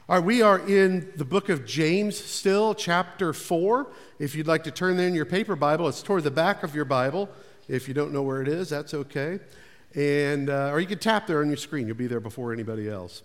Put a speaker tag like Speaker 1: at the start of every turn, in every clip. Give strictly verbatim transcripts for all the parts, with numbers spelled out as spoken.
Speaker 1: All right, we are in the book of James still, chapter four. If you'd like to turn there in your paper Bible, it's toward the back of your Bible. If you don't know where it is, that's okay. And uh, or you can tap there on your screen. You'll be there before anybody else.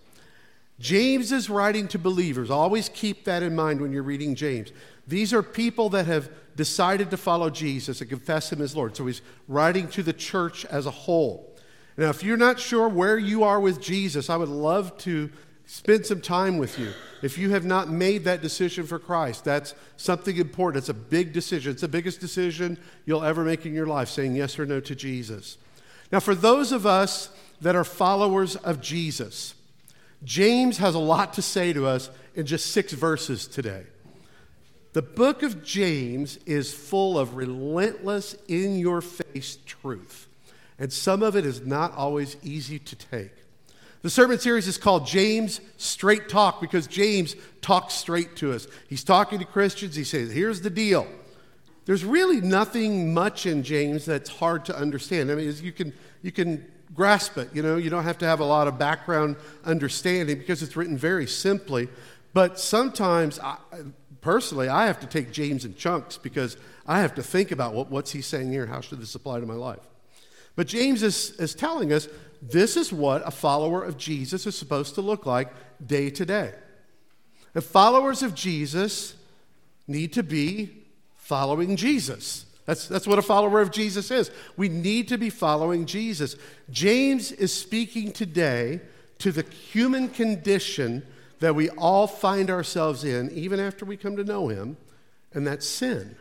Speaker 1: James is writing to believers. Always keep that in mind when you're reading James. These are people that have decided to follow Jesus and confess him as Lord. So he's writing to the church as a whole. Now, if you're not sure where you are with Jesus, I would love to spend some time with you. If you have not made that decision for Christ, that's something important. It's a big decision. It's the biggest decision you'll ever make in your life, saying yes or no to Jesus. Now, for those of us that are followers of Jesus, James has a lot to say to us in just six verses today. The book of James is full of relentless, in-your-face truth. And some of it is not always easy to take. The sermon series is called James Straight Talk because James talks straight to us. He's talking to Christians. He says, here's the deal. There's really nothing much in James that's hard to understand. I mean, you can you can grasp it. You know, you don't have to have a lot of background understanding because it's written very simply. But sometimes, I, personally, I have to take James in chunks because I have to think about what, what's he saying here. How should this apply to my life? But James is, is telling us this is what a follower of Jesus is supposed to look like day to day. And followers of Jesus need to be following Jesus. That's, that's what a follower of Jesus is. We need to be following Jesus. James is speaking today to the human condition that we all find ourselves in, even after we come to know him, and that's sin.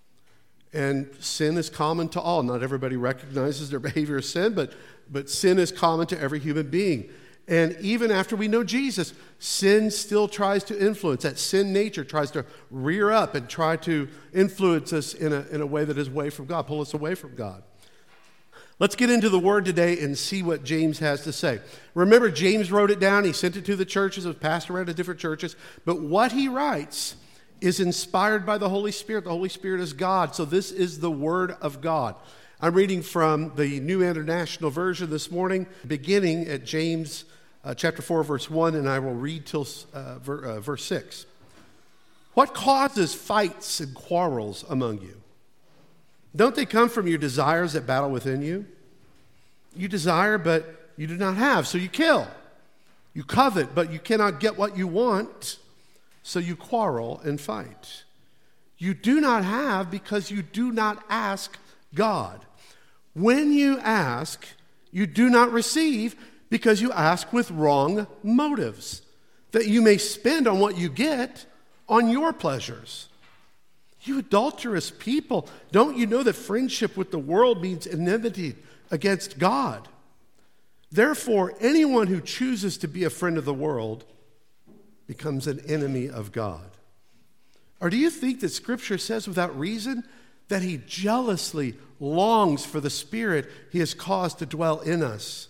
Speaker 1: And sin is common to all. Not everybody recognizes their behavior as sin, but, but sin is common to every human being. And even after we know Jesus, sin still tries to influence. That sin nature tries to rear up and try to influence us in a, in a way that is away from God, pull us away from God. Let's get into the Word today and see what James has to say. Remember, James wrote it down. He sent it to the churches. It was passed around to different churches. But what he writes is inspired by the Holy Spirit. The Holy Spirit is God. So this is the Word of God. I'm reading from the New International Version this morning, beginning at James uh, chapter four, verse one, and I will read till uh, ver, uh, verse six. What causes fights and quarrels among you? Don't they come from your desires that battle within you? You desire, but you do not have, so you kill. You covet, but you cannot get what you want, so you quarrel and fight. You do not have because you do not ask God. When you ask, you do not receive because you ask with wrong motives, that you may spend on what you get on your pleasures. You adulterous people, don't you know that friendship with the world means enmity against God? Therefore, anyone who chooses to be a friend of the world becomes an enemy of God. Or do you think that Scripture says without reason that he jealously longs for the Spirit he has caused to dwell in us?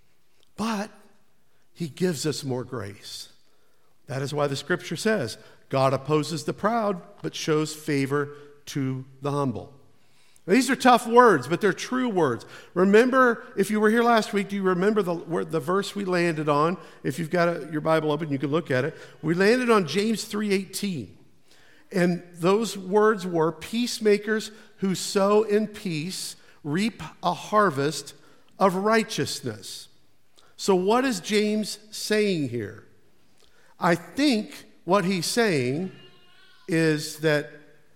Speaker 1: But he gives us more grace. That is why the Scripture says, God opposes the proud, but shows favor to the humble. Now, these are tough words, but they're true words. Remember, if you were here last week, do you remember the, the verse we landed on? If you've got a, your Bible open, you can look at it. We landed on James three eighteen. And those words were, peacemakers who sow in peace reap a harvest of righteousness. So what is James saying here? I think what he's saying is that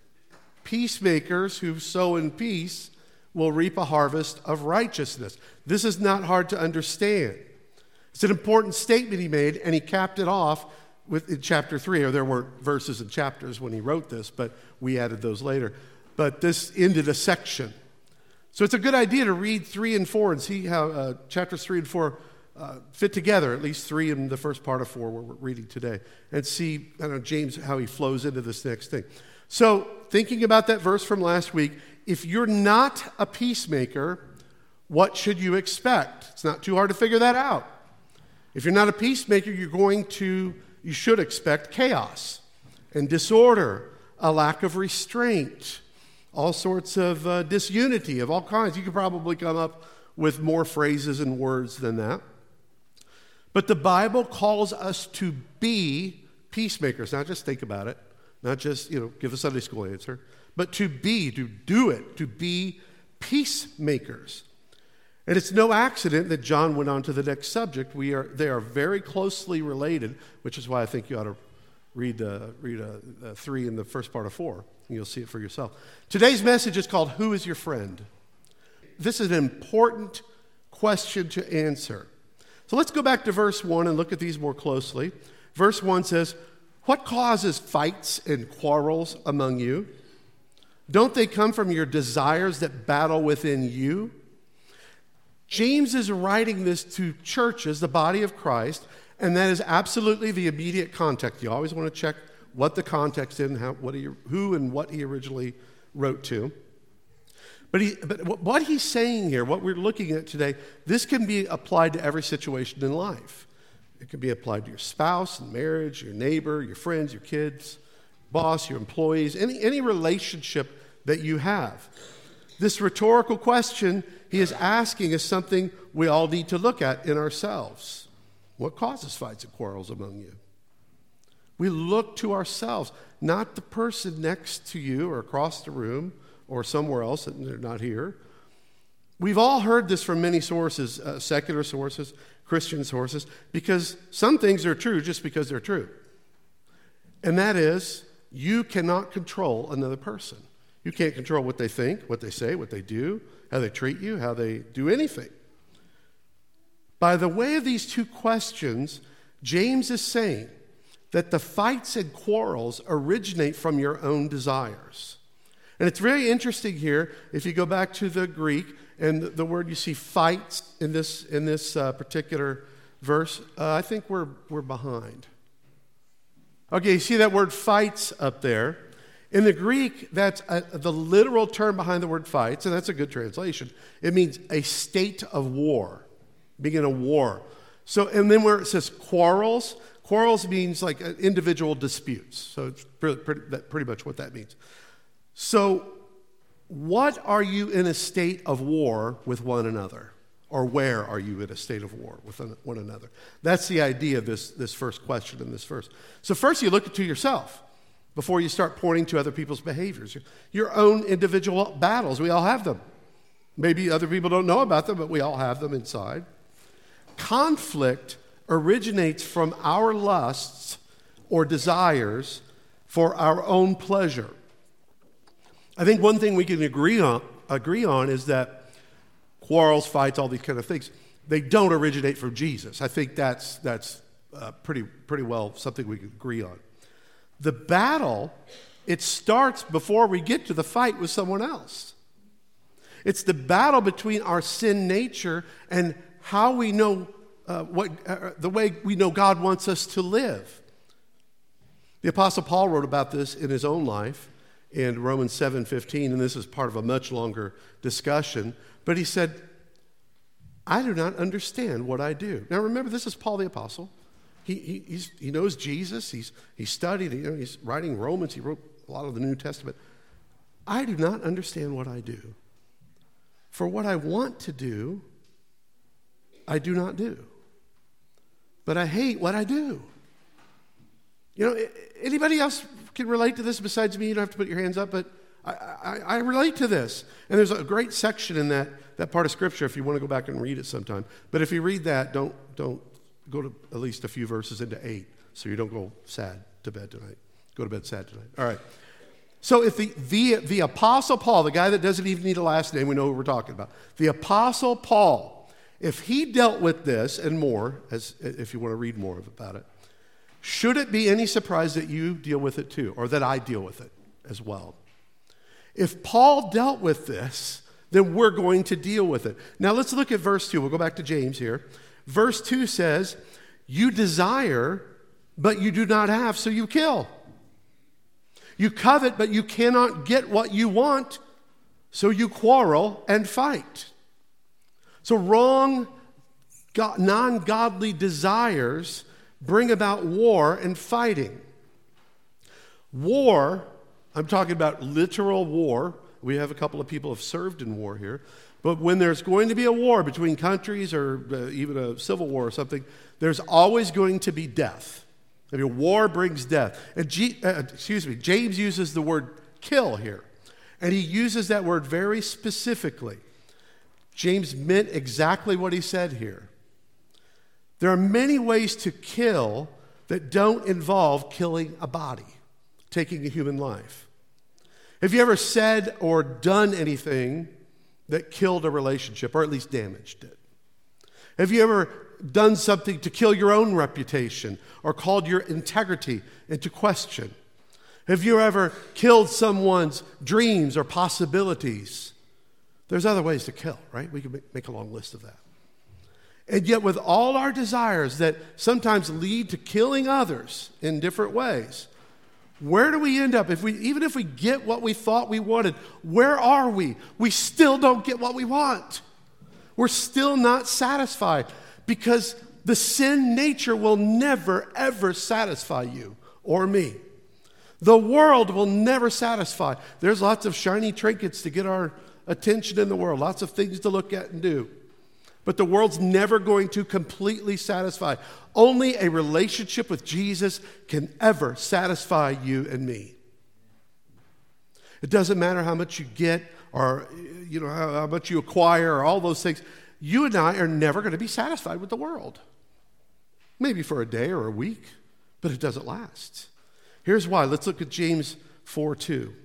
Speaker 1: peacemakers who sow in peace will reap a harvest of righteousness. This is not hard to understand. It's an important statement he made, and he capped it off with in chapter three. Or there weren't verses and chapters when he wrote this, but we added those later. But this ended a section. So it's a good idea to read three and four and see how uh, chapters three and four uh, fit together, at least three in the first part of four where we're reading today, and see, I don't know, James, how he flows into this next thing. So thinking about that verse from last week, if you're not a peacemaker, what should you expect? It's not too hard to figure that out. If you're not a peacemaker, you're going to, you should expect chaos and disorder, a lack of restraint, all sorts of uh, disunity of all kinds. You could probably come up with more phrases and words than that. But the Bible calls us to be peacemakers. Not just think about it, not just, you know, give a Sunday school answer, but to be, to do it, to be peacemakers. And it's no accident that John went on to the next subject. We are, they are very closely related, which is why I think you ought to read, uh, read uh, uh, three in the first part of four, and you'll see it for yourself. Today's message is called, Who is Your Friend? This is an important question to answer. So let's go back to verse one and look at these more closely. Verse one says, what causes fights and quarrels among you? Don't they come from your desires that battle within you? James is writing this to churches, the body of Christ, and that is absolutely the immediate context. You always want to check what the context is and how, what he, who and what he originally wrote to. But, he, but what he's saying here, what we're looking at today, this can be applied to every situation in life. It can be applied to your spouse and marriage, your neighbor, your friends, your kids, boss, your employees, any, any relationship that you have. This rhetorical question he is asking is something we all need to look at in ourselves. What causes fights and quarrels among you? We look to ourselves, not the person next to you or across the room or somewhere else, and they're not here. We've all heard this from many sources, uh, secular sources, Christian sources, because some things are true just because they're true. And that is, you cannot control another person. You can't control what they think, what they say, what they do, how they treat you, how they do anything. By the way of these two questions, James is saying that the fights and quarrels originate from your own desires. And it's very interesting here, if you go back to the Greek, and the, the word you see fights in this in this uh, particular verse, uh, I think we're we're behind. Okay, you see that word fights up there. In the Greek, that's a, the literal term behind the word fights, and that's a good translation. It means a state of war, being in a war. So, and then where it says quarrels, quarrels means like individual disputes. So it's pretty, pretty, pretty much what that means. So what are you in a state of war with one another? Or where are you in a state of war with one another? That's the idea of this, this first question in this verse. So first you look to yourself before you start pointing to other people's behaviors. Your own individual battles, we all have them. Maybe other people don't know about them, but we all have them inside. Conflict originates from our lusts or desires for our own pleasure. I think one thing we can agree on, agree on is that quarrels, fights, all these kind of things, they don't originate from Jesus. I think that's, that's uh, pretty, pretty well something we can agree on. The battle, it starts before we get to the fight with someone else. It's the battle between our sin nature and how we know uh, what uh, the way we know God wants us to live. The Apostle Paul wrote about this in his own life in Romans seven fifteen, and this is part of a much longer discussion. But he said, I do not understand what I do. Now remember, this is Paul the Apostle. He, he, he's, he knows Jesus. He's, he studied, you know, he's writing Romans. He wrote a lot of the New Testament. I do not understand what I do. For what I want to do, I do not do. But I hate what I do. You know, anybody else can relate to this besides me? You don't have to put your hands up, but I, I, I relate to this. And there's a great section in that, that part of Scripture if you want to go back and read it sometime. But if you read that, don't don't go to at least a few verses into eight so you don't go sad to bed tonight. Go to bed sad tonight. All right. So if the, the, the Apostle Paul, the guy that doesn't even need a last name, we know who we're talking about. The Apostle Paul, if he dealt with this and more, as if you want to read more about it, should it be any surprise that you deal with it too, or that I deal with it as well? If Paul dealt with this, then we're going to deal with it. Now let's look at verse two. We'll go back to James here. Verse two says, you desire, but you do not have, so you kill. You covet, but you cannot get what you want, so you quarrel and fight. So wrong, non-godly desires bring about war and fighting. War, I'm talking about literal war. We have a couple of people who have served in war here. But when there's going to be a war between countries or uh, even a civil war or something, there's always going to be death. I mean, war brings death. And G, uh, excuse me, James uses the word kill here. And he uses that word very specifically. James meant exactly what he said here. There are many ways to kill that don't involve killing a body, taking a human life. Have you ever said or done anything that killed a relationship, or at least damaged it? Have you ever done something to kill your own reputation or called your integrity into question? Have you ever killed someone's dreams or possibilities? There's other ways to kill, right? We can make a long list of that. And yet with all our desires that sometimes lead to killing others in different ways, where do we end up? If we, even if we get what we thought we wanted, where are we? We still don't get what we want. We're still not satisfied because the sin nature will never, ever satisfy you or me. The world will never satisfy. There's lots of shiny trinkets to get our attention in the world, lots of things to look at and do. But the world's never going to completely satisfy. Only a relationship with Jesus can ever satisfy you and me. It doesn't matter how much you get or you know how, how much you acquire or all those things. You and I are never going to be satisfied with the world. Maybe for a day or a week, but it doesn't last. Here's why. Let's look at James four two.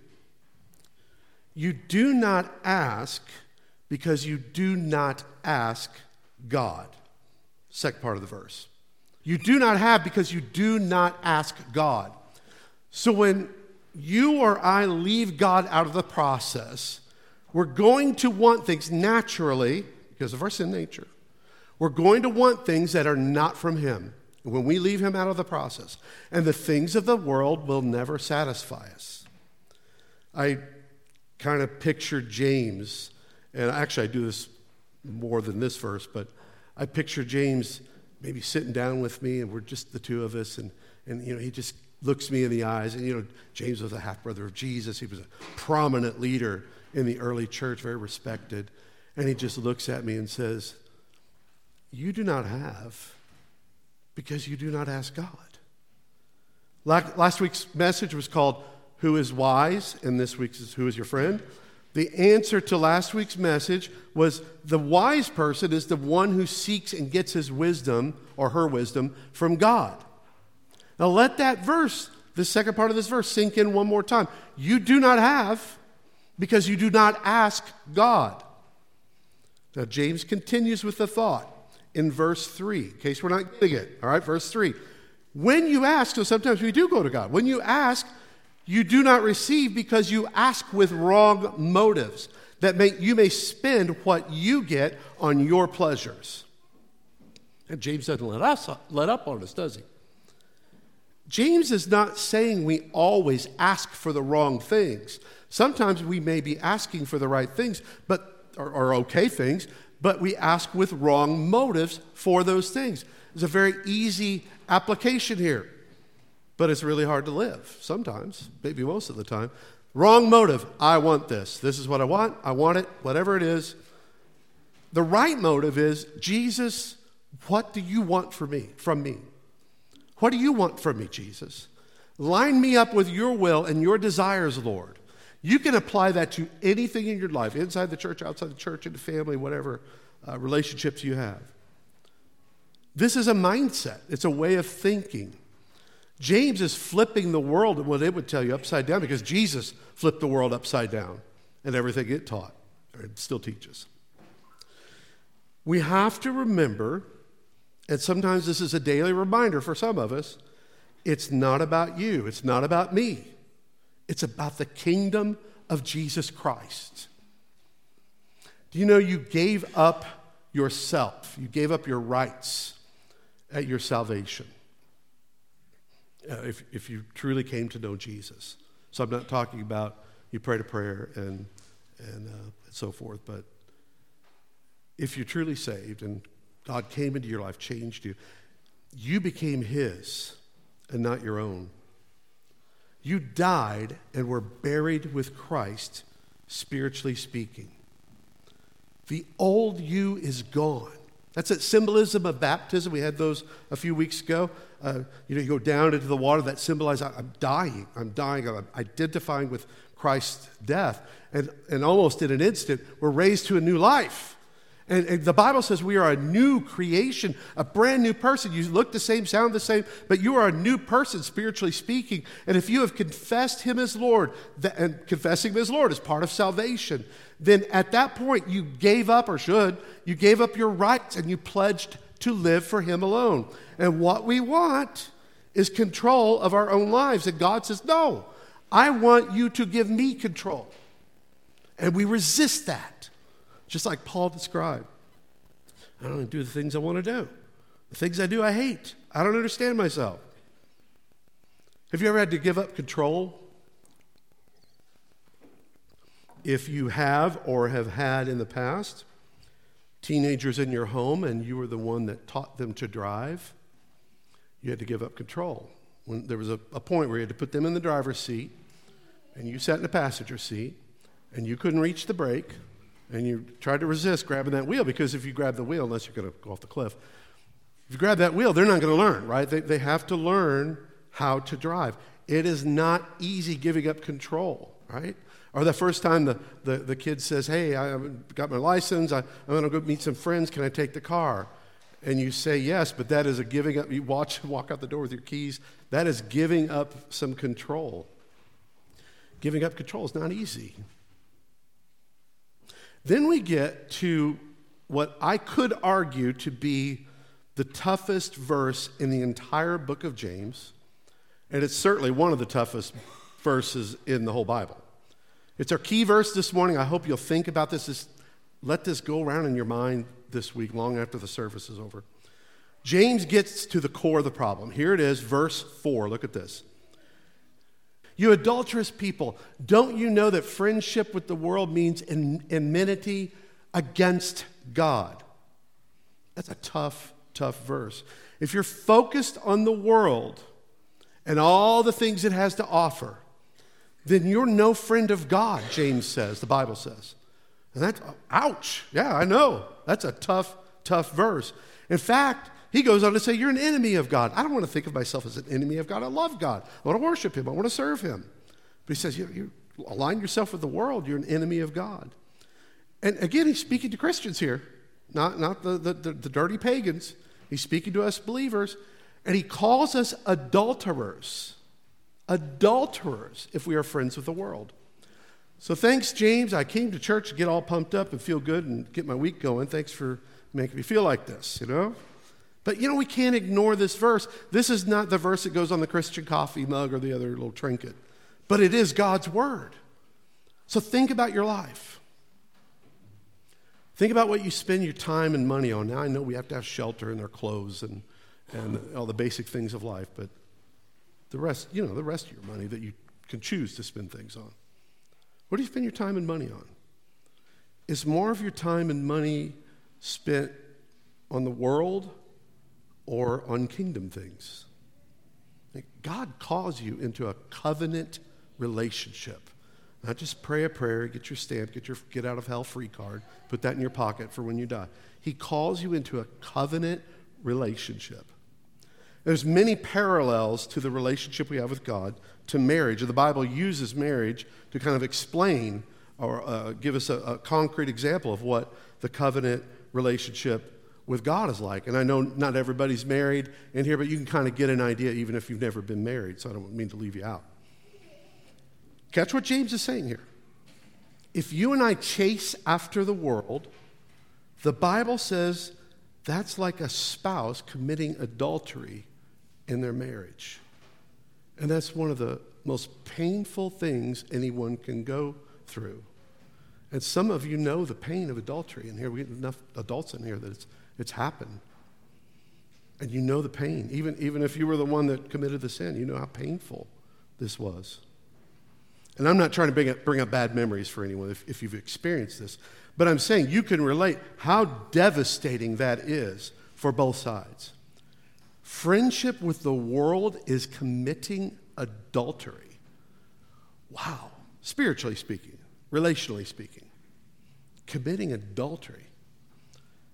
Speaker 1: You do not ask because you do not ask God. Second part of the verse. You do not have because you do not ask God. So when you or I leave God out of the process, we're going to want things naturally, because of our sin nature. We're going to want things that are not from Him when we leave Him out of the process. And the things of the world will never satisfy us. I kind of picture James, and actually I do this more than this verse, but I picture James maybe sitting down with me, and we're just the two of us, and, and you know, he just looks me in the eyes, and you know, James was a half-brother of Jesus. He was a prominent leader in the early church, very respected, and he just looks at me and says, you do not have because you do not ask God. Last week's message was called, Who is Wise? And this week's is, Who is Your Friend? The answer to last week's message was the wise person is the one who seeks and gets his wisdom or her wisdom from God. Now let that verse, the second part of this verse, sink in one more time. You do not have because you do not ask God. Now James continues with the thought in verse three, in case we're not getting it. All right, verse three. When you ask, so sometimes we do go to God. When you ask, you do not receive because you ask with wrong motives, that may, you may spend what you get on your pleasures. And James doesn't let us let up on us, does he? James is not saying we always ask for the wrong things. Sometimes we may be asking for the right things, but or, or okay things, but we ask with wrong motives for those things. There's a very easy application here. But it's really hard to live sometimes, maybe most of the time. Wrong motive. I want this. This is what I want. I want it, whatever it is. The right motive is, Jesus, what do you want for me, from me? What do you want from me, Jesus? Line me up with your will and your desires, Lord. You can apply that to anything in your life, inside the church, outside the church, in the family, whatever uh, relationships you have. This is a mindset. It's a way of thinking. James is flipping the world and what it would tell you upside down because Jesus flipped the world upside down and everything it taught, or it still teaches. We have to remember, and sometimes this is a daily reminder for some of us, it's not about you, it's not about me. It's about the kingdom of Jesus Christ. Do you know you gave up yourself, you gave up your rights at your salvation? Uh, if, if you truly came to know Jesus. So I'm not talking about you prayed a prayer and, and, uh, and so forth, but if you're truly saved and God came into your life, changed you, you became His and not your own. You died and were buried with Christ, spiritually speaking. The old you is gone. That's that symbolism of baptism. We had those a few weeks ago. Uh, you know, you go down into the water. That symbolizes I'm dying. I'm dying. I'm identifying with Christ's death. And, and almost in an instant, we're raised to a new life. And, and the Bible says we are a new creation, a brand new person. You look the same, sound the same, but you are a new person, spiritually speaking. And if you have confessed him as Lord, that, and confessing him as Lord is part of salvation, then at that point you gave up, or should, you gave up your rights and you pledged to live for him alone. And what we want is control of our own lives. And God says, no, I want you to give me control. And we resist that. Just like Paul described. I don't do the things I want to do. The things I do, I hate. I don't understand myself. Have you ever had to give up control? If you have or have had in the past, teenagers in your home and you were the one that taught them to drive, you had to give up control. When there was a, a point where you had to put them in the driver's seat and you sat in the passenger seat and you couldn't reach the brake, and you tried to resist grabbing that wheel, because if you grab the wheel, unless you're going to go off the cliff, if you grab that wheel, they're not going to learn, right? They, they have to learn how to drive. It is not easy giving up control, right? Or the first time the, the, the kid says, hey, I got my license, I, I'm going to go meet some friends, can I take the car? And you say yes, but that is a giving up. You watch, walk out the door with your keys. That is giving up some control. Giving up control is not easy. Then we get to what I could argue to be the toughest verse in the entire book of James, and it's certainly one of the toughest verses in the whole Bible. It's our key verse this morning. I hope you'll think about this. Just let this go around in your mind this week, long after the service is over. James gets to the core of the problem. Here it is, verse four. Look at this. You adulterous people, don't you know that friendship with the world means en- enmity against God? That's a tough, tough verse. If you're focused on the world and all the things it has to offer, then you're no friend of God, James says, the Bible says. And that's, ouch, yeah, I know. That's a tough, tough verse. In fact, he goes on to say, you're an enemy of God. I don't want to think of myself as an enemy of God. I love God. I want to worship him. I want to serve him. But he says, you, you align yourself with the world. You're an enemy of God. And again, he's speaking to Christians here, not, not the, the, the, the dirty pagans. He's speaking to us believers. And he calls us adulterers. Adulterers if we are friends with the world. So thanks, James. I came to church to get all pumped up and feel good and get my week going. Thanks for making me feel like this, you know? But, you know, we can't ignore this verse. This is not the verse that goes on the Christian coffee mug or the other little trinket. But it is God's word. So think about your life. Think about what you spend your time and money on. Now, I know we have to have shelter and our clothes and, and all the basic things of life, but the rest, you know, the rest of your money that you can choose to spend things on. What do you spend your time and money on? Is more of your time and money spent on the world or on kingdom things? God calls you into a covenant relationship. Not just pray a prayer, get your stamp, get your get out of hell free card, put that in your pocket for when you die. He calls you into a covenant relationship. There's many parallels to the relationship we have with God to marriage. The Bible uses marriage to kind of explain or uh, give us a, a concrete example of what the covenant relationship with God is like. And I know not everybody's married in here, but you can kind of get an idea even if you've never been married, so I don't mean to leave you out. Catch what James is saying here. If you and I chase after the world, the Bible says that's like a spouse committing adultery in their marriage. And that's one of the most painful things anyone can go through. And some of you know the pain of adultery. And here we have enough adults in here that it's It's happened. And you know the pain. Even, even if you were the one that committed the sin, you know how painful this was. And I'm not trying to bring up, bring up bad memories for anyone if, if you've experienced this. But I'm saying you can relate how devastating that is for both sides. Friendship with the world is committing adultery. Wow. Spiritually speaking, relationally speaking, committing adultery.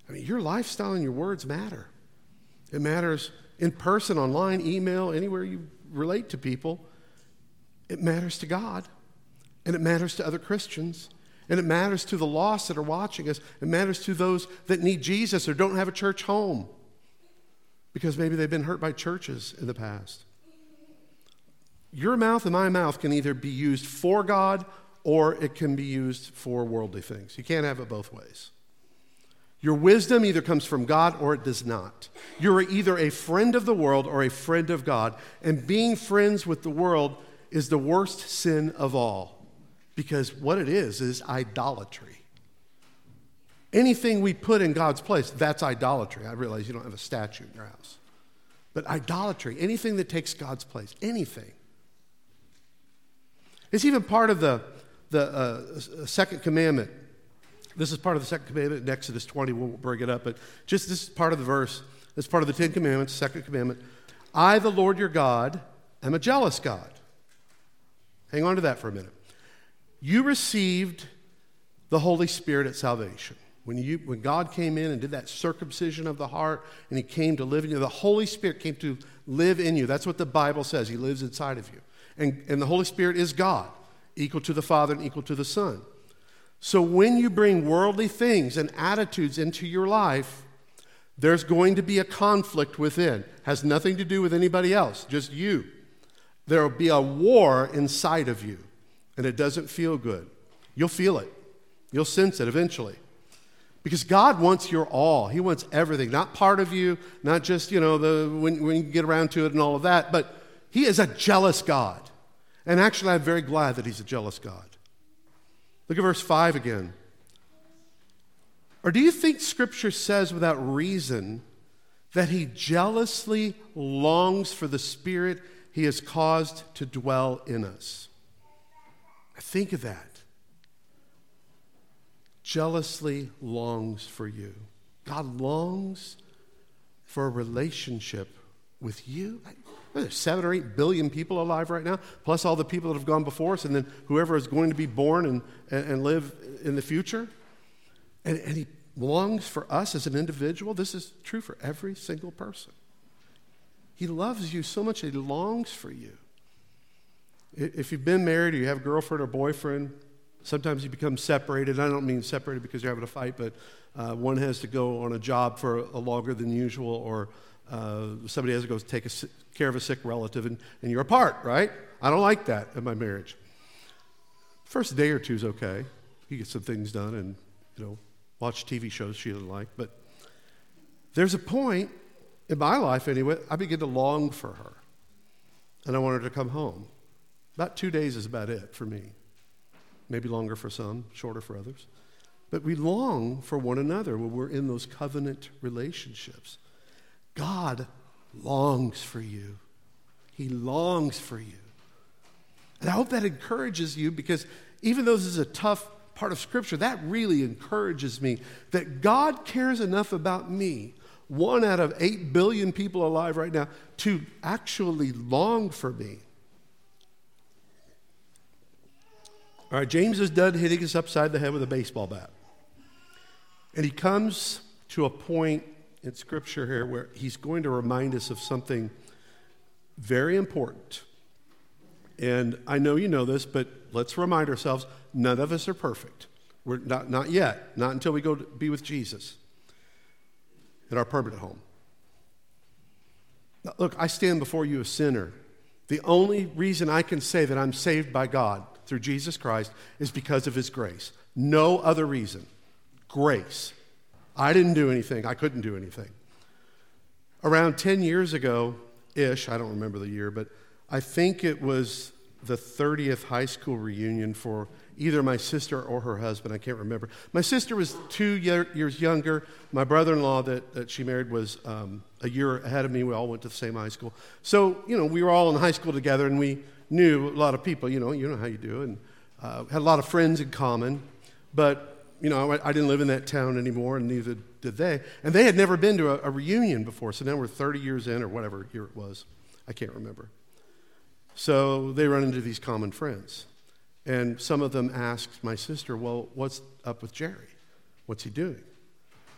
Speaker 1: I mean, your lifestyle and your words matter. It matters in person, online, email, anywhere you relate to people. It matters to God, and it matters to other Christians, and it matters to the lost that are watching us. It matters to those that need Jesus or don't have a church home because maybe they've been hurt by churches in the past. Your mouth and my mouth can either be used for God or it can be used for worldly things. You can't have it both ways. Your wisdom either comes from God or it does not. You're either a friend of the world or a friend of God. And being friends with the world is the worst sin of all, because what it is is idolatry. Anything we put in God's place, that's idolatry. I realize you don't have a statue in your house. But idolatry, anything that takes God's place, anything. It's even part of the, the uh, second commandment. This is part of the second commandment in Exodus twenty. We'll bring it up. But just this is part of the verse. It's part of the Ten Commandments, second commandment. I, the Lord your God, am a jealous God. Hang on to that for a minute. You received the Holy Spirit at salvation. When, you, when God came in and did that circumcision of the heart and he came to live in you, the Holy Spirit came to live in you. That's what the Bible says. He lives inside of you. And, and the Holy Spirit is God, equal to the Father and equal to the Son. So when you bring worldly things and attitudes into your life, there's going to be a conflict within. Has nothing to do with anybody else, just you. There will be a war inside of you, and it doesn't feel good. You'll feel it. You'll sense it eventually. Because God wants your all. He wants everything, not part of you, not just, you know, the when, when you get around to it and all of that, but he is a jealous God. And actually, I'm very glad that he's a jealous God. Look at verse five again. Or do you think Scripture says without reason that he jealously longs for the Spirit he has caused to dwell in us? Think of that. Jealously longs for you. God longs for a relationship with you. There's seven or eight billion people alive right now, plus all the people that have gone before us, and then whoever is going to be born and, and, and live in the future. And, and he longs for us as an individual. This is true for every single person. He loves you so much that he longs for you. If you've been married or you have a girlfriend or boyfriend, sometimes you become separated. I don't mean separated because you're having a fight, but uh, one has to go on a job for a, a longer than usual, or uh, somebody has to go take a, care of a sick relative, and, and you're apart, right? I don't like that in my marriage. First day or two is okay. You get some things done and, you know, watch T V shows she doesn't like. But there's a point in my life anyway, I begin to long for her. And I want her to come home. About two days is about it for me. Maybe longer for some, shorter for others. But we long for one another when we're in those covenant relationships. God longs for you. He longs for you. And I hope that encourages you, because even though this is a tough part of Scripture, that really encourages me that God cares enough about me, one out of eight billion people alive right now, to actually long for me. All right, James is done hitting us upside the head with a baseball bat. And he comes to a point in Scripture here where he's going to remind us of something very important. And I know you know this, but let's remind ourselves, none of us are perfect. We're not, not yet, not until we go to be with Jesus in our permanent home. Now, look, I stand before you a sinner. The only reason I can say that I'm saved by God through Jesus Christ is because of his grace. No other reason. Grace. I didn't do anything. I couldn't do anything. Around ten years ago-ish, I don't remember the year, but I think it was the thirtieth high school reunion for either my sister or her husband. I can't remember. My sister was two year, years younger. My brother-in-law that, that she married was um, a year ahead of me. We all went to the same high school. So, you know, we were all in high school together, and we knew a lot of people. You know, you know how you do, and uh, had a lot of friends in common. But you know, I, I didn't live in that town anymore, and neither did they. And they had never been to a, a reunion before, so now we're thirty years in, or whatever year it was. I can't remember. So they run into these common friends. And some of them asked my sister, well, what's up with Jerry? What's he doing?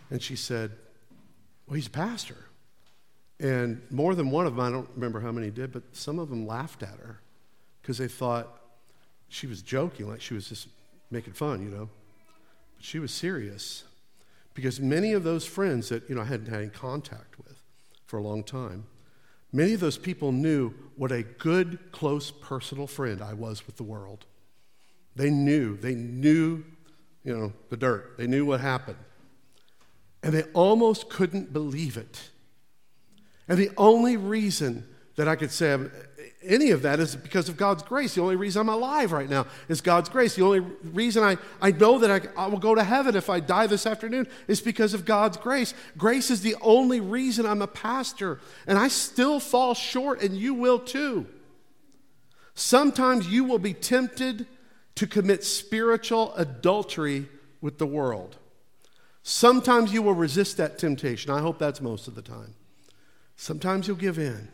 Speaker 1: And she said, well, he's a pastor. And more than one of them, I don't remember how many did, but some of them laughed at her because they thought she was joking, like she was just making fun, you know. But she was serious because many of those friends that, you know, I hadn't had any contact with for a long time, many of those people knew what a good, close, personal friend I was with the world. They knew, they knew, you know, the dirt. They knew what happened. And they almost couldn't believe it. And the only reason that I could say any of that is because of God's grace. The only reason I'm alive right now is God's grace. The only reason I, I know that I, I will go to heaven if I die this afternoon is because of God's grace. Grace is the only reason I'm a pastor. And I still fall short, and you will too. Sometimes you will be tempted to commit spiritual adultery with the world. Sometimes you will resist that temptation. I hope that's most of the time. Sometimes you'll give in.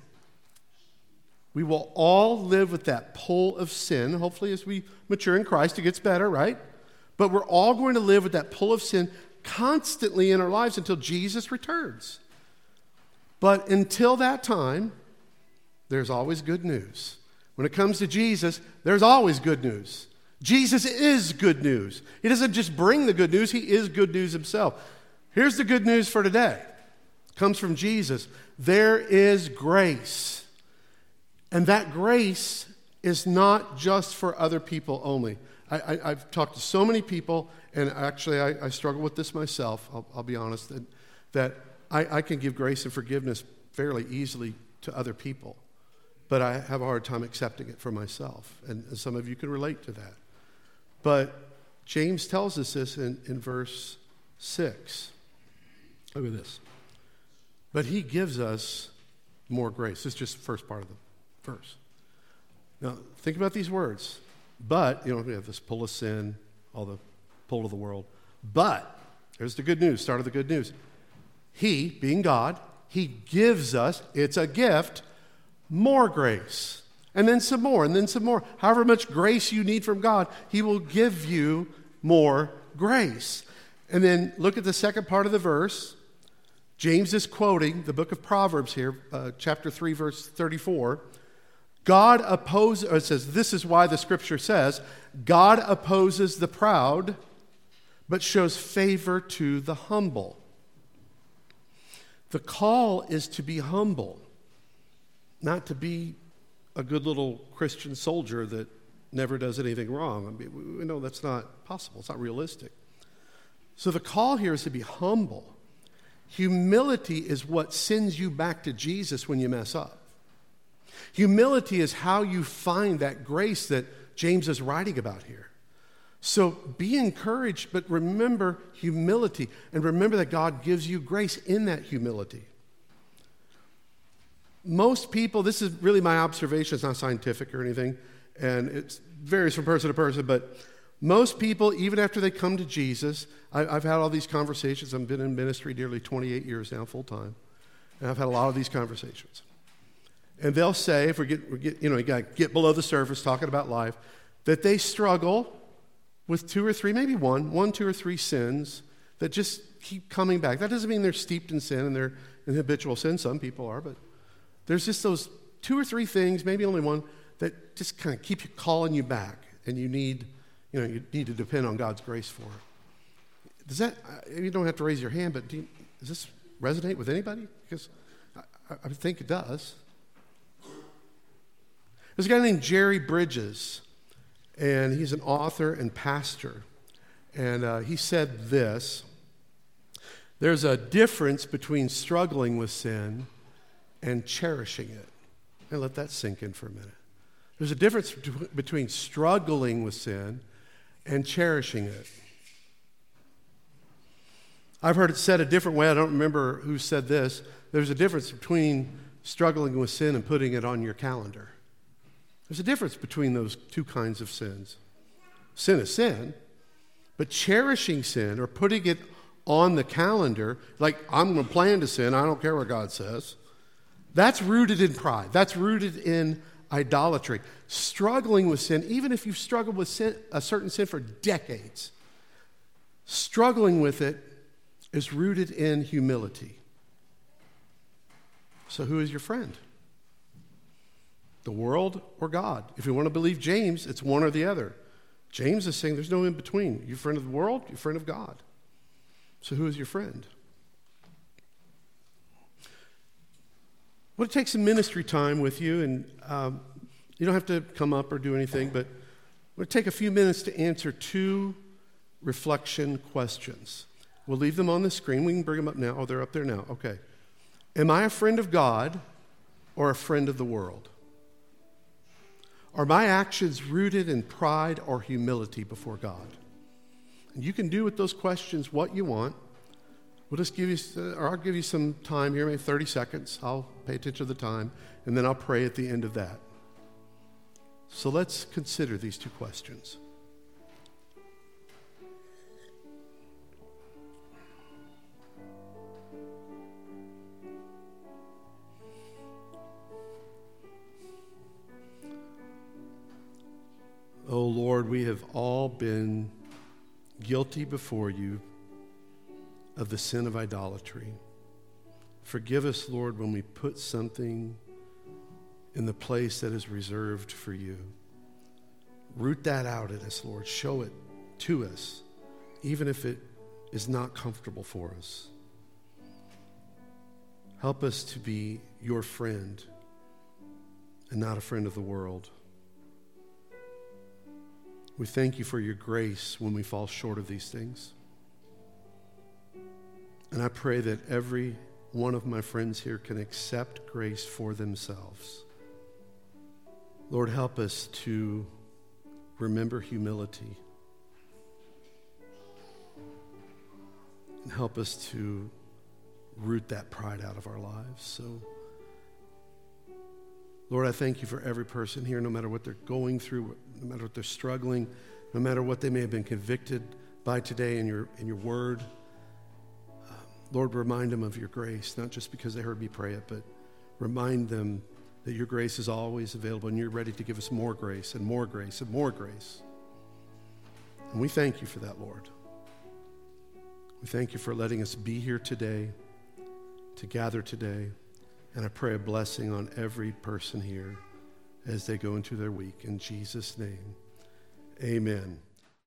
Speaker 1: We will all live with that pull of sin. Hopefully as we mature in Christ, it gets better, right? But we're all going to live with that pull of sin constantly in our lives until Jesus returns. But until that time, there's always good news. When it comes to Jesus, there's always good news. Jesus is good news. He doesn't just bring the good news, he is good news himself. Here's the good news for today. It comes from Jesus. There is grace. And that grace is not just for other people only. I, I, I've talked to so many people, and actually I, I struggle with this myself, I'll, I'll be honest, that, that I, I can give grace and forgiveness fairly easily to other people. But I have a hard time accepting it for myself. And, and some of you can relate to that. But James tells us this in, in verse six. Look at this. But he gives us more grace. This is just the first part of the verse. Now, think about these words. But, you know, we have this pull of sin, all the pull of the world. But, here's the good news, start of the good news. He, being God, he gives us, it's a gift, more grace. And then some more, and then some more. However much grace you need from God, he will give you more grace. And then look at the second part of the verse. James is quoting the book of Proverbs here, uh, chapter three, verse thirty-four. God opposes, or it says, this is why the scripture says, God opposes the proud, but shows favor to the humble. The call is to be humble, not to be a good little Christian soldier that never does anything wrong. I mean, we know that's not possible. It's not realistic. So the call here is to be humble. Humility is what sends you back to Jesus when you mess up. Humility is how you find that grace that James is writing about here. So be encouraged, but remember humility, and remember that God gives you grace in that humility. Most people, this is really my observation, it's not scientific or anything, and it varies from person to person, but most people, even after they come to Jesus, I, I've had all these conversations. I've been in ministry nearly twenty-eight years now, full time, and I've had a lot of these conversations. And they'll say, if we get, we get you know, you got to get below the surface, talking about life, that they struggle with two or three, maybe one, one, two or three sins that just keep coming back. That doesn't mean they're steeped in sin and they're in habitual sin. Some people are, but there's just those two or three things, maybe only one, that just kind of keep you calling you back, and you need, you know, you need to depend on God's grace for it. Does that? You don't have to raise your hand, but do you, does this resonate with anybody? Because I, I think it does. There's a guy named Jerry Bridges, and he's an author and pastor, and uh, he said this: there's a difference between struggling with sin and cherishing it. And let that sink in for a minute. There's a difference between struggling with sin and cherishing it. I've heard it said a different way. I don't remember who said this. There's a difference between struggling with sin and putting it on your calendar. There's a difference between those two kinds of sins. Sin is sin, but cherishing sin or putting it on the calendar, like I'm going to plan to sin, I don't care what God says, that's rooted in pride. That's rooted in idolatry. Struggling with sin, even if you've struggled with sin, a certain sin for decades, struggling with it is rooted in humility. So who is your friend? The world or God? If you want to believe James, it's one or the other. James is saying there's no in between. You're a friend of the world, you're a friend of God. So who is your friend? Well, it takes some ministry time with you, and um, you don't have to come up or do anything, but we'll take a few minutes to answer two reflection questions. We'll leave them on the screen. We can bring them up now. Oh, they're up there now. Okay. Am I a friend of God or a friend of the world? Are my actions rooted in pride or humility before God? And you can do with those questions what you want. We'll just give you, or I'll give you some time here, maybe thirty seconds. I'll pay attention to the time, and then I'll pray at the end of that. So let's consider these two questions. Oh Lord, we have all been guilty before you of the sin of idolatry. Forgive us, Lord, when we put something in the place that is reserved for you. Root that out in us, Lord. Show it to us, even if it is not comfortable for us. Help us to be your friend and not a friend of the world. We thank you for your grace when we fall short of these things. And I pray that every one of my friends here can accept grace for themselves. Lord, help us to remember humility. And help us to root that pride out of our lives. So, Lord, I thank you for every person here, no matter what they're going through, no matter what they're struggling, no matter what they may have been convicted by today in your, in your word. Uh, Lord, remind them of your grace, not just because they heard me pray it, but remind them that your grace is always available and you're ready to give us more grace and more grace and more grace. And we thank you for that, Lord. We thank you for letting us be here today, to gather today. And I pray a blessing on every person here as they go into their week. In Jesus' name, amen.